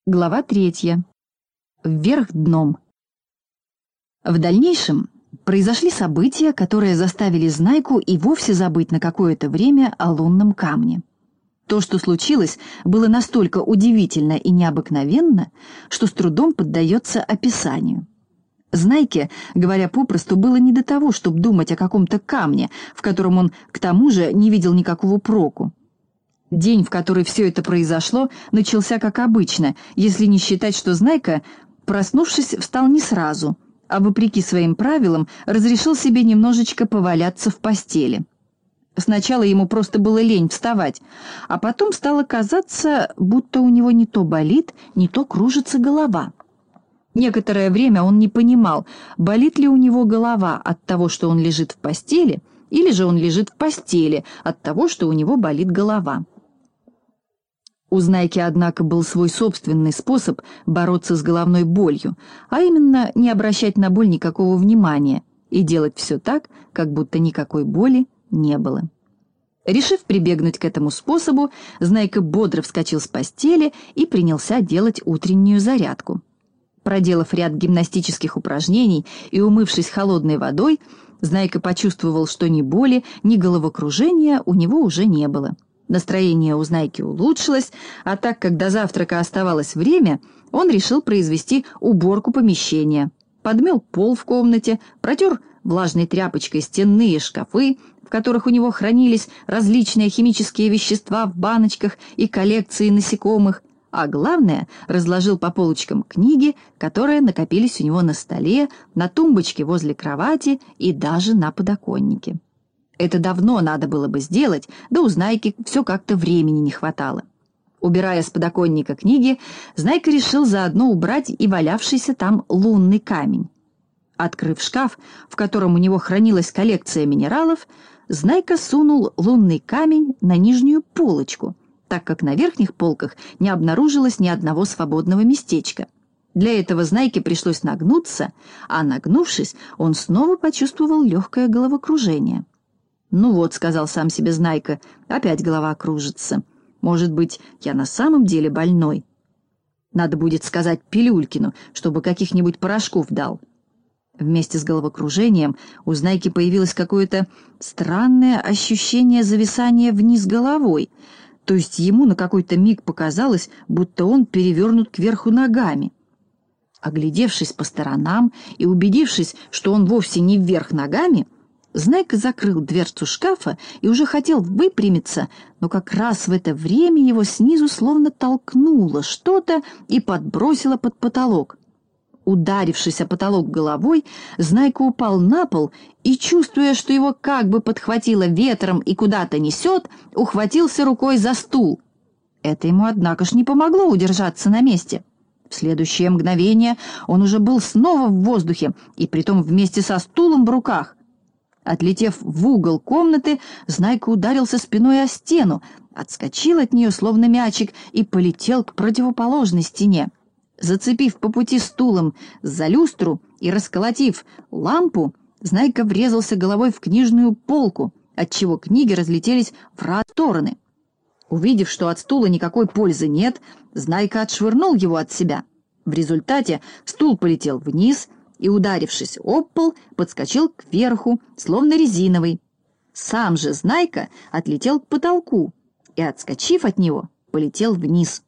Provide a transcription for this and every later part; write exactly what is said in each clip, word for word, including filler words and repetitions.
Глава третья. Вверх дном. В дальнейшем произошли события, которые заставили Знайку и вовсе забыть на какое-то время о лунном камне. То, что случилось, было настолько удивительно и необыкновенно, что с трудом поддается описанию. Знайке, говоря попросту, было не до того, чтобы думать о каком-то камне, в котором он, к тому же, не видел никакого проку. День, в который все это произошло, начался как обычно, если не считать, что Знайка, проснувшись, встал не сразу, а, вопреки своим правилам, разрешил себе немножечко поваляться в постели. Сначала ему просто было лень вставать, а потом стало казаться, будто у него не то болит, не то кружится голова. Некоторое время он не понимал, болит ли у него голова от того, что он лежит в постели, или же он лежит в постели от того, что у него болит голова. У Знайки, однако, был свой собственный способ бороться с головной болью, а именно не обращать на боль никакого внимания и делать все так, как будто никакой боли не было. Решив прибегнуть к этому способу, Знайка бодро вскочил с постели и принялся делать утреннюю зарядку. Проделав ряд гимнастических упражнений и умывшись холодной водой, Знайка почувствовал, что ни боли, ни головокружения у него уже не было. Настроение у Знайки улучшилось, а так как до завтрака оставалось время, он решил произвести уборку помещения. Подмел пол в комнате, протер влажной тряпочкой стенные шкафы, в которых у него хранились различные химические вещества в баночках и коллекции насекомых, а главное, разложил по полочкам книги, которые накопились у него на столе, на тумбочке возле кровати и даже на подоконнике. Это давно надо было бы сделать, да у Знайки все как-то времени не хватало. Убирая с подоконника книги, Знайка решил заодно убрать и валявшийся там лунный камень. Открыв шкаф, в котором у него хранилась коллекция минералов, Знайка сунул лунный камень на нижнюю полочку, так как на верхних полках не обнаружилось ни одного свободного местечка. Для этого Знайке пришлось нагнуться, а нагнувшись, он снова почувствовал легкое головокружение. «Ну вот», — сказал сам себе Знайка, — «опять голова кружится. Может быть, я на самом деле больной? Надо будет сказать Пилюлькину, чтобы каких-нибудь порошков дал». Вместе с головокружением у Знайки появилось какое-то странное ощущение зависания вниз головой, то есть ему на какой-то миг показалось, будто он перевернут кверху ногами. Оглядевшись по сторонам и убедившись, что он вовсе не вверх ногами, Знайка закрыл дверцу шкафа и уже хотел выпрямиться, но как раз в это время его снизу словно толкнуло что-то и подбросило под потолок. Ударившись о потолок головой, Знайка упал на пол и, чувствуя, что его как бы подхватило ветром и куда-то несет, ухватился рукой за стул. Это ему, однако ж, не помогло удержаться на месте. В следующее мгновение он уже был снова в воздухе, и притом вместе со стулом в руках. Отлетев в угол комнаты, Знайка ударился спиной о стену, отскочил от нее, словно мячик, и полетел к противоположной стене. Зацепив по пути стулом за люстру и расколотив лампу, Знайка врезался головой в книжную полку, отчего книги разлетелись в разные стороны. Увидев, что от стула никакой пользы нет, Знайка отшвырнул его от себя. В результате стул полетел вниз и, ударившись об пол, подскочил кверху, словно резиновый. Сам же Знайка отлетел к потолку и, отскочив от него, полетел вниз.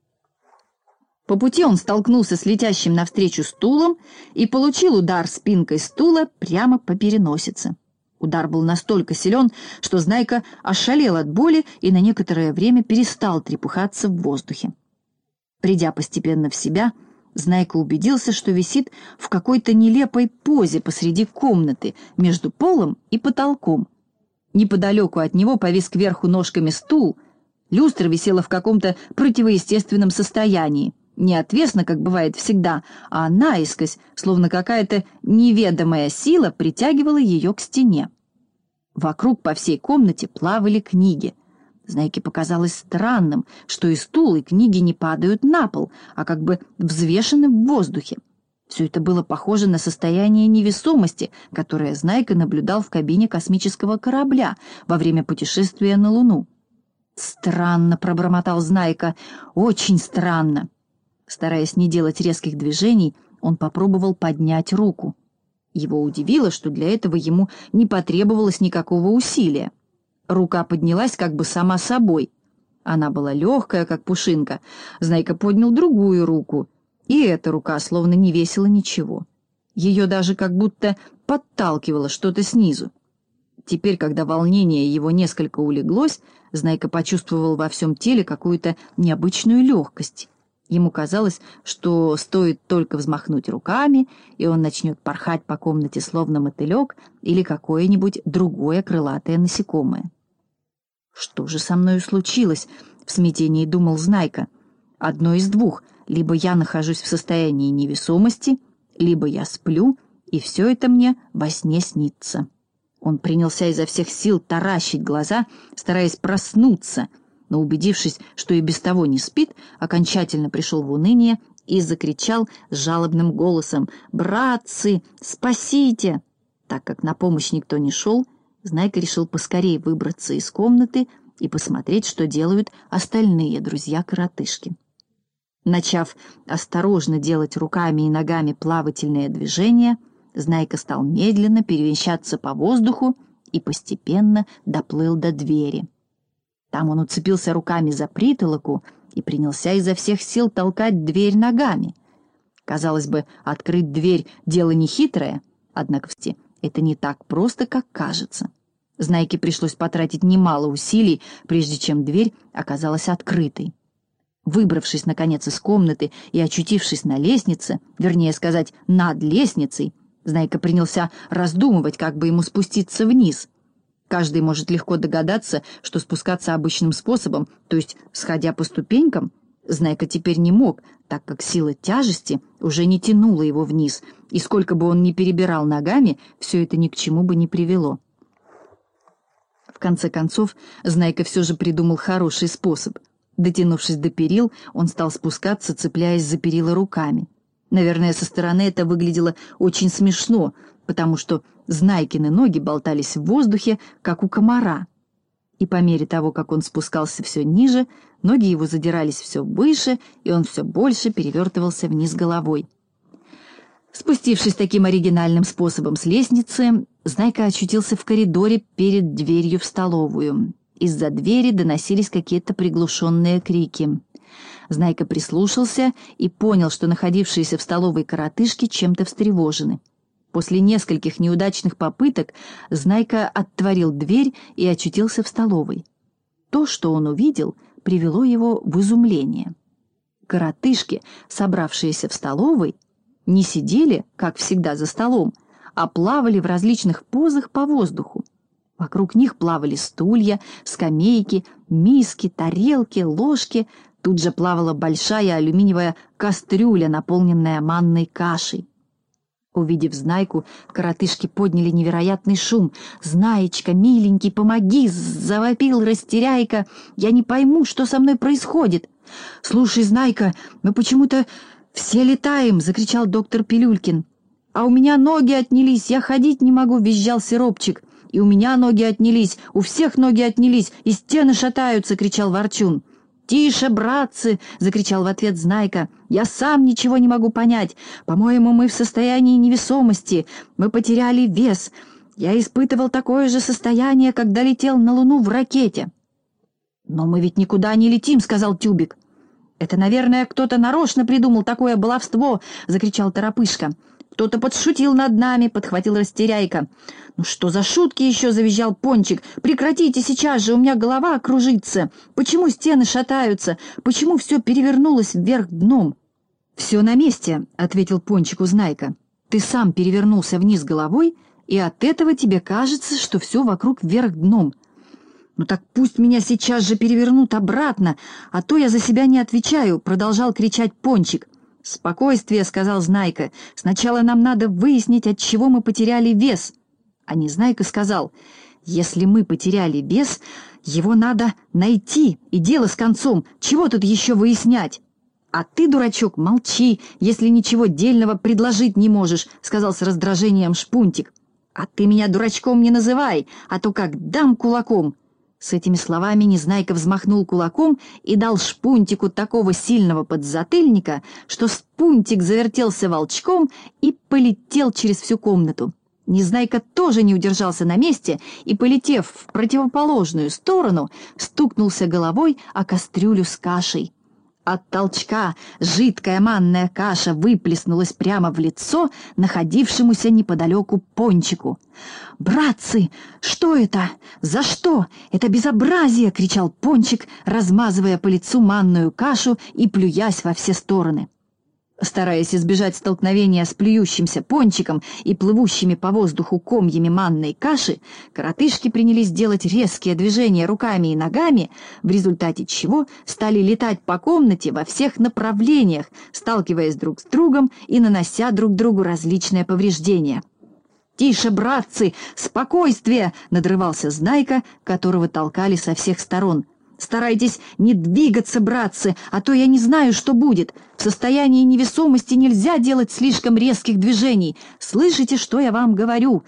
По пути он столкнулся с летящим навстречу стулом и получил удар спинкой стула прямо по переносице. Удар был настолько силен, что Знайка ошалел от боли и на некоторое время перестал трепыхаться в воздухе. Придя постепенно в себя, Знайка убедился, что висит в какой-то нелепой позе посреди комнаты, между полом и потолком. Неподалеку от него повис кверху ножками стул, люстра висела в каком-то противоестественном состоянии, не отвесно, как бывает всегда, а наискось, словно какая-то неведомая сила притягивала ее к стене. Вокруг по всей комнате плавали книги. Знайке показалось странным, что и стул, и книги не падают на пол, а как бы взвешены в воздухе. Все это было похоже на состояние невесомости, которое Знайка наблюдал в кабине космического корабля во время путешествия на Луну. «Странно», — пробормотал Знайка, — «очень странно». Стараясь не делать резких движений, он попробовал поднять руку. Его удивило, что для этого ему не потребовалось никакого усилия. Рука поднялась как бы сама собой. Она была легкая, как пушинка. Знайка поднял другую руку, и эта рука словно не весила ничего. Ее даже как будто подталкивало что-то снизу. Теперь, когда волнение его несколько улеглось, Знайка почувствовал во всем теле какую-то необычную легкость. Ему казалось, что стоит только взмахнуть руками, и он начнет порхать по комнате словно мотылек или какое-нибудь другое крылатое насекомое. «Что же со мною случилось?» — в смятении думал Знайка. «Одно из двух. Либо я нахожусь в состоянии невесомости, либо я сплю, и все это мне во сне снится». Он принялся изо всех сил таращить глаза, стараясь проснуться, но, убедившись, что и без того не спит, окончательно пришел в уныние и закричал с жалобным голосом: «Братцы, спасите!» Так как на помощь никто не шел, Знайка решил поскорее выбраться из комнаты и посмотреть, что делают остальные друзья-коротышки. Начав осторожно делать руками и ногами плавательные движения, Знайка стал медленно перемещаться по воздуху и постепенно доплыл до двери. Там он уцепился руками за притолоку и принялся изо всех сил толкать дверь ногами. Казалось бы, открыть дверь — дело нехитрое, однако это не так просто, как кажется. Знайке пришлось потратить немало усилий, прежде чем дверь оказалась открытой. Выбравшись, наконец, из комнаты и очутившись на лестнице, вернее сказать, над лестницей, Знайка принялся раздумывать, как бы ему спуститься вниз. Каждый может легко догадаться, что спускаться обычным способом, то есть сходя по ступенькам, Знайка теперь не мог, так как сила тяжести уже не тянула его вниз, и сколько бы он ни перебирал ногами, все это ни к чему бы не привело. В конце концов, Знайка все же придумал хороший способ. Дотянувшись до перил, он стал спускаться, цепляясь за перила руками. Наверное, со стороны это выглядело очень смешно, потому что Знайкины ноги болтались в воздухе, как у комара. И по мере того, как он спускался все ниже, ноги его задирались все выше, и он все больше перевертывался вниз головой. Спустившись таким оригинальным способом с лестницы, Знайка очутился в коридоре перед дверью в столовую. Из-за двери доносились какие-то приглушенные крики. Знайка прислушался и понял, что находившиеся в столовой коротышки чем-то встревожены. После нескольких неудачных попыток Знайка отворил дверь и очутился в столовой. То, что он увидел, привело его в изумление. Коротышки, собравшиеся в столовой, не сидели, как всегда, за столом, а плавали в различных позах по воздуху. Вокруг них плавали стулья, скамейки, миски, тарелки, ложки. Тут же плавала большая алюминиевая кастрюля, наполненная манной кашей. Увидев Знайку, коротышки подняли невероятный шум. «Знаечка, миленький, помоги!» — завопил Растеряйка. «Я не пойму, что со мной происходит!» «Слушай, Знайка, мы почему-то все летаем!» — закричал доктор Пилюлькин. «А у меня ноги отнялись, я ходить не могу!» — визжал Сиропчик. «И у меня ноги отнялись, у всех ноги отнялись, и стены шатаются!» — кричал Ворчун. «Тише, братцы!» — закричал в ответ Знайка. «Я сам ничего не могу понять. По-моему, мы в состоянии невесомости. Мы потеряли вес. Я испытывал такое же состояние, когда летел на Луну в ракете». «Но мы ведь никуда не летим», — сказал Тюбик. «Это, наверное, кто-то нарочно придумал такое баловство!» — закричал Торопышка. «Кто-то подшутил над нами!» — подхватил Растеряйка. «Ну что за шутки еще?» — завизжал Пончик. «Прекратите сейчас же, у меня голова кружится! Почему стены шатаются? Почему все перевернулось вверх дном?» «Все на месте», — ответил Пончику Знайка. «Ты сам перевернулся вниз головой, и от этого тебе кажется, что все вокруг вверх дном». «Ну так пусть меня сейчас же перевернут обратно, а то я за себя не отвечаю», — продолжал кричать Пончик. «Спокойствие», — сказал Знайка. «Сначала нам надо выяснить, от чего мы потеряли вес». А Незнайка сказал: «Если мы потеряли вес, его надо найти, и дело с концом. Чего тут еще выяснять?» «А ты, дурачок, молчи, если ничего дельного предложить не можешь», — сказал с раздражением Шпунтик. «А ты меня дурачком не называй, а то как дам кулаком». С этими словами Незнайка взмахнул кулаком и дал Шпунтику такого сильного подзатыльника, что Шпунтик завертелся волчком и полетел через всю комнату. Незнайка тоже не удержался на месте и, полетев в противоположную сторону, стукнулся головой о кастрюлю с кашей. От толчка жидкая манная каша выплеснулась прямо в лицо находившемуся неподалеку Пончику. «Братцы, что это? За что? Это безобразие!» — кричал Пончик, размазывая по лицу манную кашу и плюясь во все стороны. Стараясь избежать столкновения с плюющимся Пончиком и плывущими по воздуху комьями манной каши, коротышки принялись делать резкие движения руками и ногами, в результате чего стали летать по комнате во всех направлениях, сталкиваясь друг с другом и нанося друг другу различные повреждения. «Тише, братцы! Спокойствие!» — надрывался Знайка, которого толкали со всех сторон. «Старайтесь не двигаться, братцы, а то я не знаю, что будет. В состоянии невесомости нельзя делать слишком резких движений. Слышите, что я вам говорю?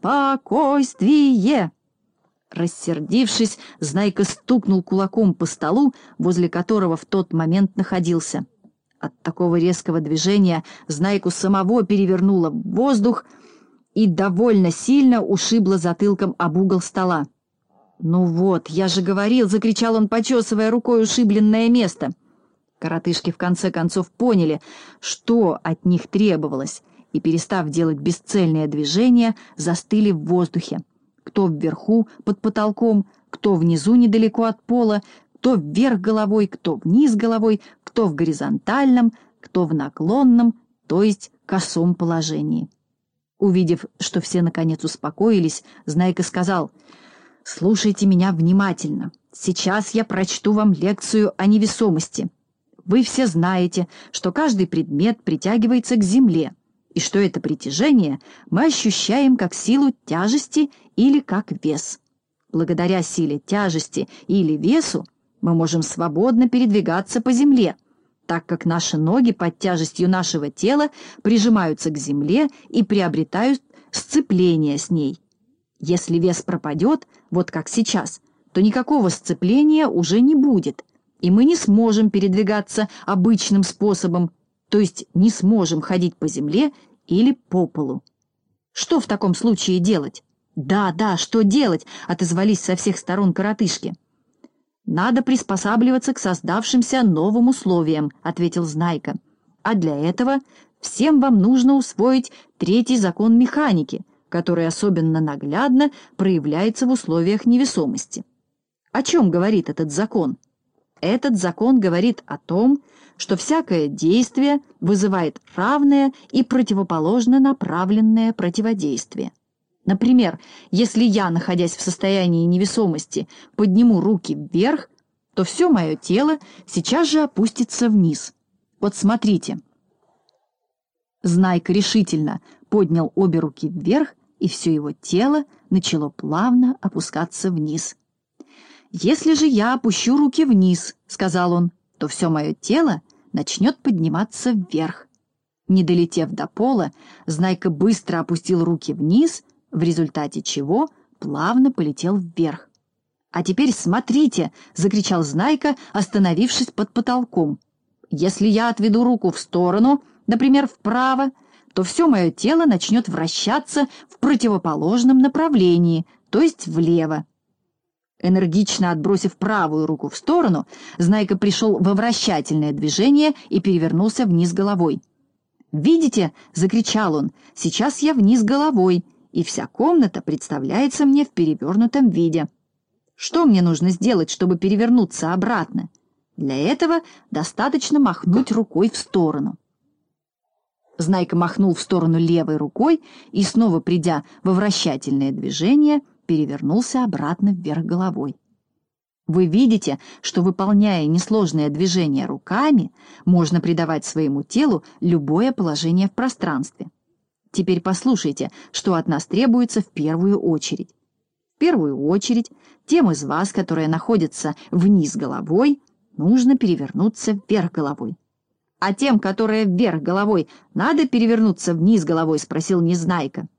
Спокойствие!» Рассердившись, Знайка стукнул кулаком по столу, возле которого в тот момент находился. От такого резкого движения Знайку самого перевернуло в воздух и довольно сильно ушибло затылком об угол стола. «Ну вот, я же говорил!» — закричал он, почесывая рукой ушибленное место. Коротышки в конце концов поняли, что от них требовалось, и, перестав делать бесцельные движения, застыли в воздухе. Кто вверху, под потолком, кто внизу недалеко от пола, кто вверх головой, кто вниз головой, кто в горизонтальном, кто в наклонном, то есть косом положении. Увидев, что все наконец успокоились, Знайка сказал: «Слушайте меня внимательно. Сейчас я прочту вам лекцию о невесомости. Вы все знаете, что каждый предмет притягивается к земле, и что это притяжение мы ощущаем как силу тяжести или как вес. Благодаря силе тяжести или весу мы можем свободно передвигаться по земле, так как наши ноги под тяжестью нашего тела прижимаются к земле и приобретают сцепление с ней. Если вес пропадет, вот как сейчас, то никакого сцепления уже не будет, и мы не сможем передвигаться обычным способом, то есть не сможем ходить по земле или по полу. Что в таком случае делать?» «Да, да, что делать?» — отозвались со всех сторон коротышки. «Надо приспосабливаться к создавшимся новым условиям», — ответил Знайка. «А для этого всем вам нужно усвоить третий закон механики, который особенно наглядно проявляется в условиях невесомости. О чем говорит этот закон? Этот закон говорит о том, что всякое действие вызывает равное и противоположно направленное противодействие. Например, если я, находясь в состоянии невесомости, подниму руки вверх, то все мое тело сейчас же опустится вниз. Вот смотрите». Знайка решительно поднял обе руки вверх, и все его тело начало плавно опускаться вниз. «Если же я опущу руки вниз, — сказал он, — то все мое тело начнет подниматься вверх». Не долетев до пола, Знайка быстро опустил руки вниз, в результате чего плавно полетел вверх. «А теперь смотрите!» — закричал Знайка, остановившись под потолком. «Если я отведу руку в сторону, например, вправо, то все мое тело начнет вращаться в противоположном направлении, то есть влево». Энергично отбросив правую руку в сторону, Знайка пришел во вращательное движение и перевернулся вниз головой. «Видите?» — закричал он. «Сейчас я вниз головой, и вся комната представляется мне в перевернутом виде. Что мне нужно сделать, чтобы перевернуться обратно? Для этого достаточно махнуть рукой в сторону». Знайка махнул в сторону левой рукой и, снова придя во вращательное движение, перевернулся обратно вверх головой. Вы видите, что, выполняя несложное движение руками, можно придавать своему телу любое положение в пространстве. Теперь послушайте, что от нас требуется в первую очередь. В первую очередь, тем из вас, которые находятся вниз головой, нужно перевернуться вверх головой. «А тем, которые вверх головой, надо перевернуться вниз головой?» — спросил Незнайка.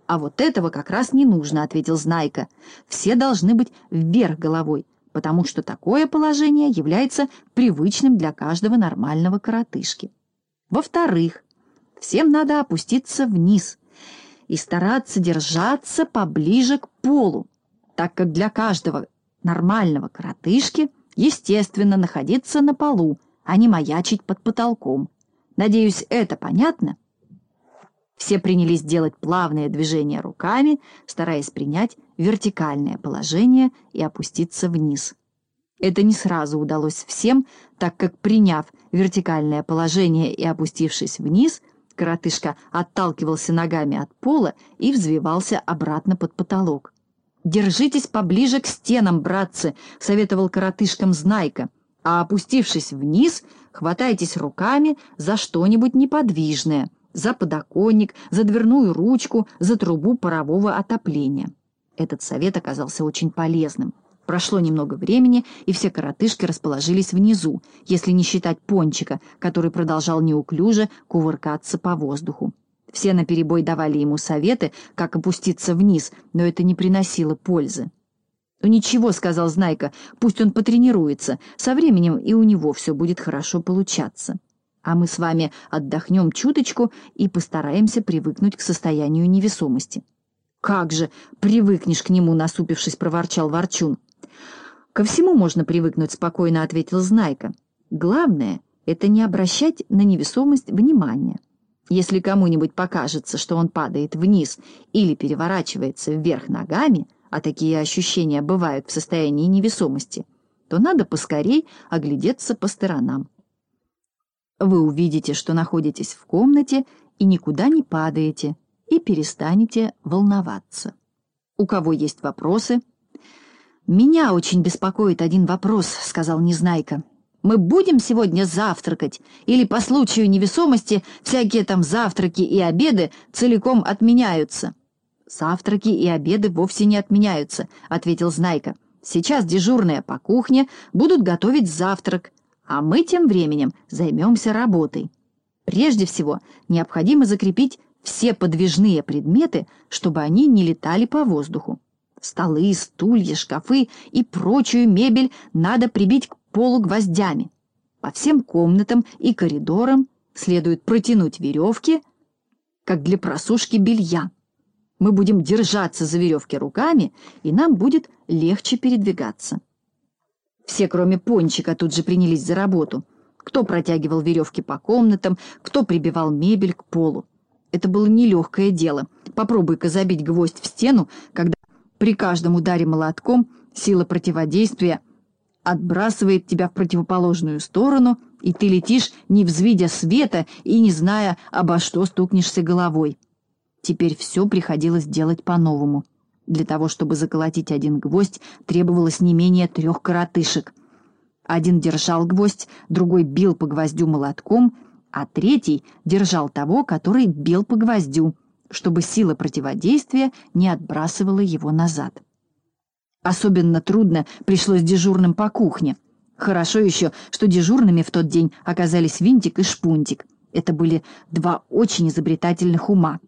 «А вот этого как раз не нужно», — ответил Знайка. «Все должны быть вверх головой, потому что такое положение является привычным для каждого нормального коротышки. Во-вторых, всем надо опуститься вниз и стараться держаться поближе к полу, так как для каждого нормального коротышки естественно находиться на полу, а не маячить под потолком. Надеюсь, это понятно?» Все принялись делать плавные движения руками, стараясь принять вертикальное положение и опуститься вниз. Это не сразу удалось всем, так как, приняв вертикальное положение и опустившись вниз, коротышка отталкивался ногами от пола и взвивался обратно под потолок. «Держитесь поближе к стенам, братцы», — советовал коротышкам Знайка, «а опустившись вниз, хватайтесь руками за что-нибудь неподвижное, за подоконник, за дверную ручку, за трубу парового отопления». Этот совет оказался очень полезным. Прошло немного времени, и все коротышки расположились внизу, если не считать Пончика, который продолжал неуклюже кувыркаться по воздуху. Все наперебой давали ему советы, как опуститься вниз, но это не приносило пользы. «Ну ничего», — сказал Знайка, — «пусть он потренируется, со временем и у него все будет хорошо получаться. А мы с вами отдохнем чуточку и постараемся привыкнуть к состоянию невесомости». «Как же привыкнешь к нему?» — насупившись, проворчал Ворчун. «Ко всему можно привыкнуть», — спокойно ответил Знайка. «Главное — это не обращать на невесомость внимания. Если кому-нибудь покажется, что он падает вниз или переворачивается вверх ногами, а такие ощущения бывают в состоянии невесомости, то надо поскорей оглядеться по сторонам. Вы увидите, что находитесь в комнате и никуда не падаете, и перестанете волноваться. У кого есть вопросы?» «Меня очень беспокоит один вопрос», — сказал Незнайка. «Мы будем сегодня завтракать? Или по случаю невесомости всякие там завтраки и обеды целиком отменяются?» «Завтраки и обеды вовсе не отменяются», — ответил Знайка. «Сейчас дежурные по кухне будут готовить завтрак, а мы тем временем займемся работой. Прежде всего, необходимо закрепить все подвижные предметы, чтобы они не летали по воздуху. Столы, стулья, шкафы и прочую мебель надо прибить к полу гвоздями. По всем комнатам и коридорам следует протянуть веревки, как для просушки белья. Мы будем держаться за веревки руками, и нам будет легче передвигаться». Все, кроме Пончика, тут же принялись за работу. Кто протягивал веревки по комнатам, кто прибивал мебель к полу. Это было нелегкое дело. Попробуй-ка забить гвоздь в стену, когда при каждом ударе молотком сила противодействия отбрасывает тебя в противоположную сторону, и ты летишь, не взвидя света и не зная, обо что стукнешься головой. Теперь все приходилось делать по-новому. Для того, чтобы заколотить один гвоздь, требовалось не менее трех коротышек. Один держал гвоздь, другой бил по гвоздю молотком, а третий держал того, который бил по гвоздю, чтобы сила противодействия не отбрасывала его назад. Особенно трудно пришлось дежурным по кухне. Хорошо еще, что дежурными в тот день оказались Винтик и Шпунтик. Это были два очень изобретательных ума.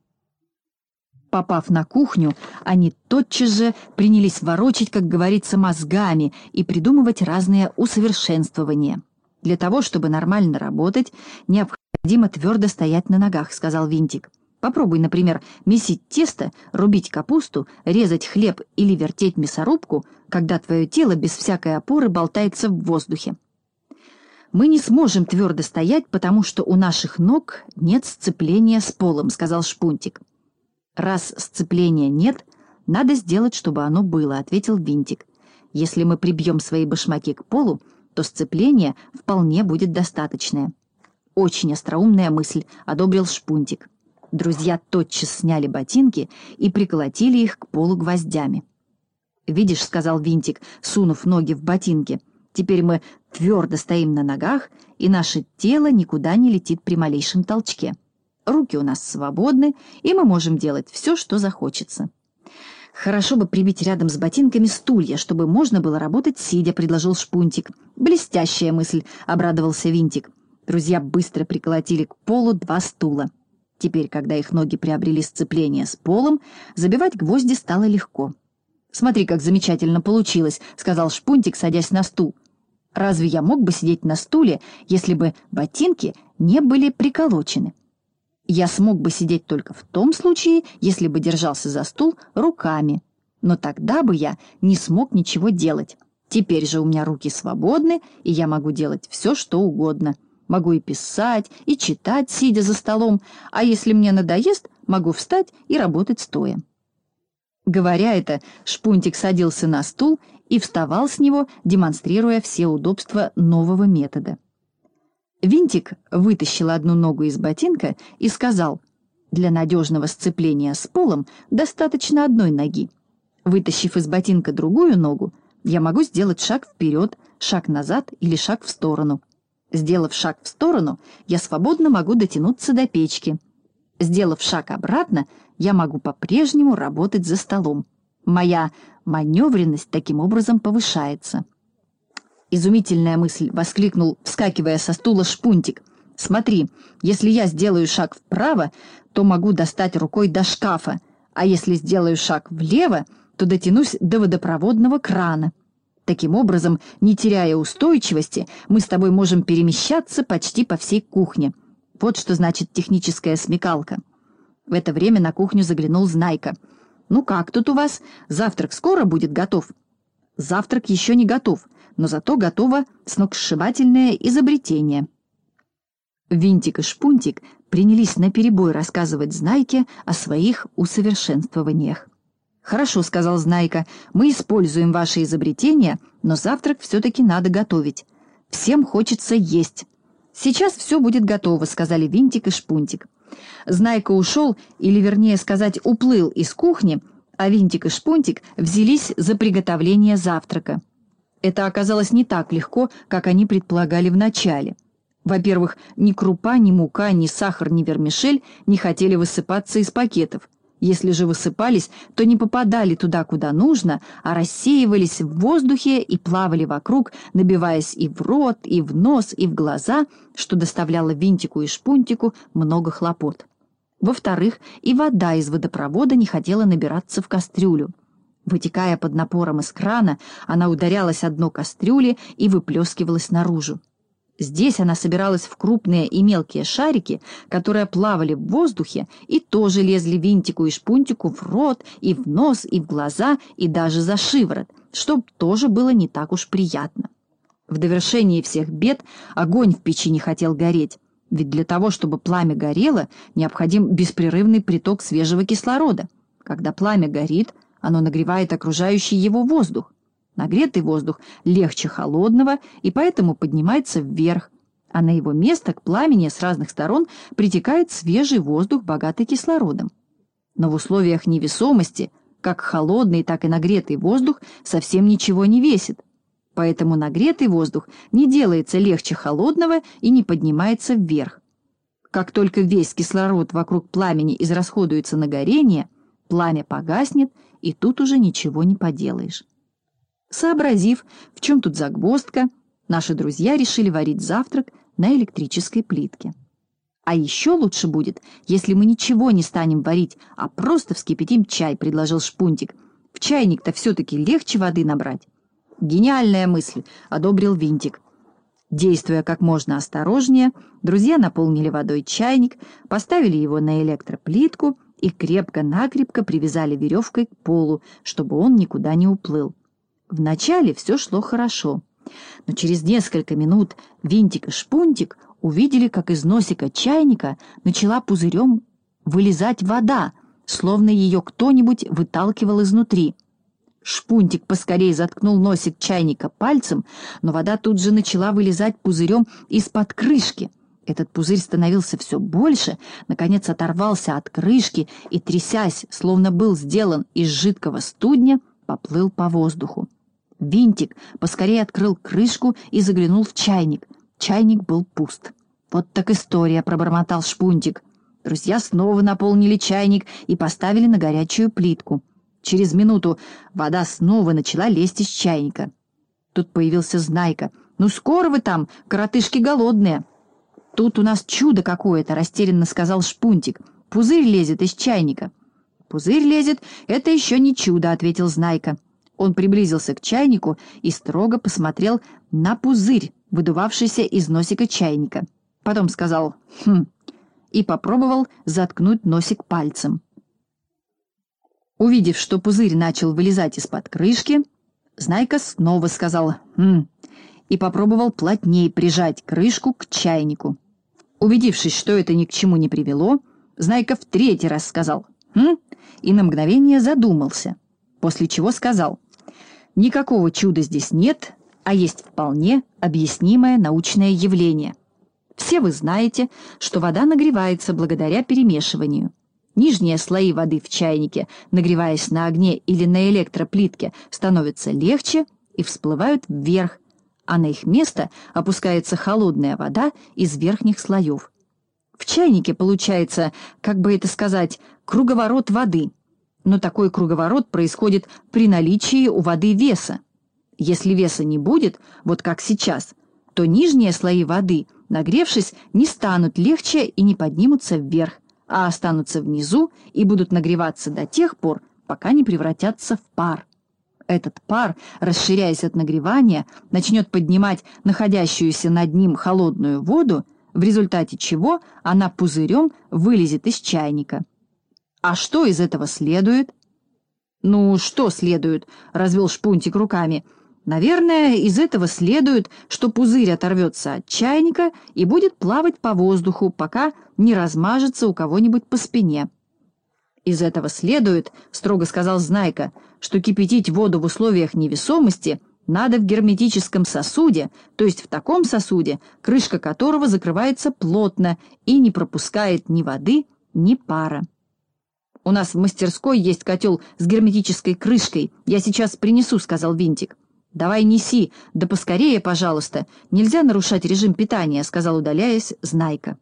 Попав на кухню, они тотчас же принялись ворочать, как говорится, мозгами и придумывать разные усовершенствования. «Для того, чтобы нормально работать, необходимо твердо стоять на ногах», — сказал Винтик. «Попробуй, например, месить тесто, рубить капусту, резать хлеб или вертеть мясорубку, когда твое тело без всякой опоры болтается в воздухе». «Мы не сможем твердо стоять, потому что у наших ног нет сцепления с полом», — сказал Шпунтик. «Раз сцепления нет, надо сделать, чтобы оно было», — ответил Винтик. «Если мы прибьем свои башмаки к полу, то сцепление вполне будет достаточное». «Очень остроумная мысль», — одобрил Шпунтик. Друзья тотчас сняли ботинки и приколотили их к полу гвоздями. «Видишь», — сказал Винтик, сунув ноги в ботинки, — «теперь мы твердо стоим на ногах, и наше тело никуда не летит при малейшем толчке. Руки у нас свободны, и мы можем делать все, что захочется». «Хорошо бы прибить рядом с ботинками стулья, чтобы можно было работать сидя», — предложил Шпунтик. «Блестящая мысль», — обрадовался Винтик. Друзья быстро приколотили к полу два стула. Теперь, когда их ноги приобрели сцепление с полом, забивать гвозди стало легко. «Смотри, как замечательно получилось», — сказал Шпунтик, садясь на стул. «Разве я мог бы сидеть на стуле, если бы ботинки не были приколочены? Я смог бы сидеть только в том случае, если бы держался за стул руками. Но тогда бы я не смог ничего делать. Теперь же у меня руки свободны, и я могу делать все, что угодно. Могу и писать, и читать, сидя за столом, а если мне надоест, могу встать и работать стоя». Говоря это, Шпунтик садился на стул и вставал с него, демонстрируя все удобства нового метода. Винтик вытащил одну ногу из ботинка и сказал: «Для надежного сцепления с полом достаточно одной ноги. Вытащив из ботинка другую ногу, я могу сделать шаг вперед, шаг назад или шаг в сторону. Сделав шаг в сторону, я свободно могу дотянуться до печки. Сделав шаг обратно, я могу по-прежнему работать за столом. Моя маневренность таким образом повышается». «Изумительная мысль!» — воскликнул, вскакивая со стула Шпунтик. «Смотри, если я сделаю шаг вправо, то могу достать рукой до шкафа, а если сделаю шаг влево, то дотянусь до водопроводного крана. Таким образом, не теряя устойчивости, мы с тобой можем перемещаться почти по всей кухне. Вот что значит техническая смекалка». В это время на кухню заглянул Знайка. «Ну как тут у вас? Завтрак скоро будет готов?» «Завтрак еще не готов, но зато готово сногсшибательное изобретение». Винтик и Шпунтик принялись наперебой рассказывать Знайке о своих усовершенствованиях. «Хорошо», — сказал Знайка, — «мы используем ваши изобретения, но завтрак все-таки надо готовить. Всем хочется есть». «Сейчас все будет готово», — сказали Винтик и Шпунтик. Знайка ушел, или, вернее сказать, уплыл из кухни, а Винтик и Шпунтик взялись за приготовление завтрака. Это оказалось не так легко, как они предполагали вначале. Во-первых, ни крупа, ни мука, ни сахар, ни вермишель не хотели высыпаться из пакетов. Если же высыпались, то не попадали туда, куда нужно, а рассеивались в воздухе и плавали вокруг, набиваясь и в рот, и в нос, и в глаза, что доставляло Винтику и Шпунтику много хлопот. Во-вторых, и вода из водопровода не хотела набираться в кастрюлю. Вытекая под напором из крана, она ударялась о дно кастрюли и выплескивалась наружу. Здесь она собиралась в крупные и мелкие шарики, которые плавали в воздухе и тоже лезли Винтику и Шпунтику в рот, и в нос, и в глаза, и даже за шиворот, что тоже было не так уж приятно. В довершении всех бед огонь в печи не хотел гореть, ведь для того, чтобы пламя горело, необходим беспрерывный приток свежего кислорода. Когда пламя горит, оно нагревает окружающий его воздух. Нагретый воздух легче холодного и поэтому поднимается вверх, а на его место к пламени с разных сторон притекает свежий воздух, богатый кислородом. Но в условиях невесомости как холодный, так и нагретый воздух совсем ничего не весит. Поэтому нагретый воздух не делается легче холодного и не поднимается вверх. Как только весь кислород вокруг пламени израсходуется на горение, пламя погаснет, и тут уже ничего не поделаешь. Сообразив, в чем тут загвоздка, наши друзья решили варить завтрак на электрической плитке. «А еще лучше будет, если мы ничего не станем варить, а просто вскипятим чай», — предложил Шпунтик. «В чайник-то все-таки легче воды набрать». «Гениальная мысль», — одобрил Винтик. Действуя как можно осторожнее, друзья наполнили водой чайник, поставили его на электроплитку и крепко-накрепко привязали веревкой к полу, чтобы он никуда не уплыл. Вначале все шло хорошо, но через несколько минут Винтик и Шпунтик увидели, как из носика чайника начала пузырем вылезать вода, словно ее кто-нибудь выталкивал изнутри. Шпунтик поскорее заткнул носик чайника пальцем, но вода тут же начала вылезать пузырем из-под крышки. Этот пузырь становился все больше, наконец оторвался от крышки и, трясясь, словно был сделан из жидкого студня, поплыл по воздуху. Винтик поскорее открыл крышку и заглянул в чайник. Чайник был пуст. «Вот так история», — пробормотал Шпунтик. Друзья снова наполнили чайник и поставили на горячую плитку. Через минуту вода снова начала лезть из чайника. Тут появился Знайка. «Ну скоро вы там, коротышки голодные!» «Тут у нас чудо какое-то», — растерянно сказал Шпунтик. пузырь лезет из чайника». «Пузырь лезет — это еще не чудо», — ответил Знайка. Он приблизился к чайнику и строго посмотрел на пузырь, выдувавшийся из носика чайника. Потом сказал «хм» и попробовал заткнуть носик пальцем. Увидев, что пузырь начал вылезать из-под крышки, Знайка снова сказал «хм» и попробовал плотнее прижать крышку к чайнику. Убедившись, что это ни к чему не привело, Знайка в третий раз сказал «хм» и на мгновение задумался, после чего сказал «никакого чуда здесь нет, а есть вполне объяснимое научное явление. Все вы знаете, что вода нагревается благодаря перемешиванию. Нижние слои воды в чайнике, нагреваясь на огне или на электроплитке, становятся легче и всплывают вверх, а на их место опускается холодная вода из верхних слоев. В чайнике получается, как бы это сказать, круговорот воды, но такой круговорот происходит при наличии у воды веса. Если веса не будет, вот как сейчас, то нижние слои воды, нагревшись, не станут легче и не поднимутся вверх, а останутся внизу и будут нагреваться до тех пор, пока не превратятся в пар. Этот пар, расширяясь от нагревания, начнет поднимать находящуюся над ним холодную воду, в результате чего она пузырем вылезет из чайника. А что из этого следует? «Ну, что следует?» — развел Шпунтик руками. «Наверное, из этого следует, что пузырь оторвется от чайника и будет плавать по воздуху, пока не размажется у кого-нибудь по спине». «Из этого следует, — строго сказал Знайка, — что кипятить воду в условиях невесомости надо в герметическом сосуде, то есть в таком сосуде, крышка которого закрывается плотно и не пропускает ни воды, ни пара. «У нас в мастерской есть котел с герметической крышкой. Я сейчас принесу», — сказал Винтик. «Давай неси, да поскорее, пожалуйста. Нельзя нарушать режим питания», — сказал, удаляясь, Знайка.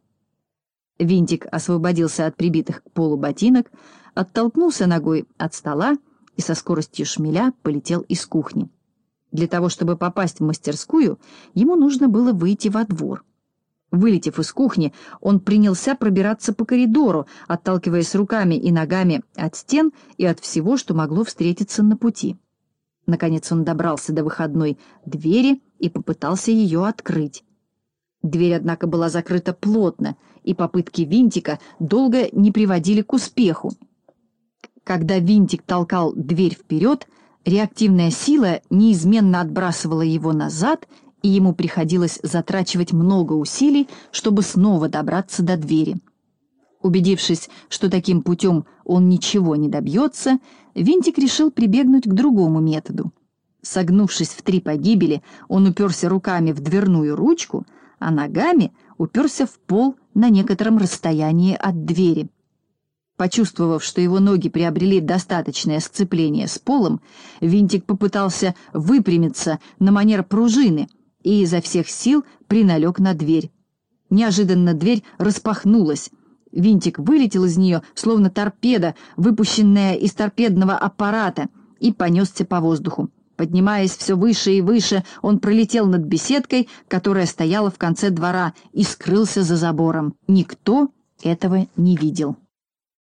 Винтик освободился от прибитых к полу ботинок, оттолкнулся ногой от стола и со скоростью шмеля полетел из кухни. Для того, чтобы попасть в мастерскую, ему нужно было выйти во двор. Вылетев из кухни, он принялся пробираться по коридору, отталкиваясь руками и ногами от стен и от всего, что могло встретиться на пути. Наконец он добрался до выходной двери и попытался ее открыть. Дверь, однако, была закрыта плотно, и попытки Винтика долго не приводили к успеху. Когда Винтик толкал дверь вперед, реактивная сила неизменно отбрасывала его назад, и ему приходилось затрачивать много усилий, чтобы снова добраться до двери. Убедившись, что таким путем он ничего не добьется, Винтик решил прибегнуть к другому методу. Согнувшись в три погибели, он уперся руками в дверную ручку, а ногами уперся в пол на некотором расстоянии от двери. Почувствовав, что его ноги приобрели достаточное сцепление с полом, Винтик попытался выпрямиться на манер пружины и изо всех сил приналег на дверь. Неожиданно дверь распахнулась. Винтик вылетел из нее, словно торпеда, выпущенная из торпедного аппарата, и понесся по воздуху. Поднимаясь все выше и выше, он пролетел над беседкой, которая стояла в конце двора, и скрылся за забором. Никто этого не видел.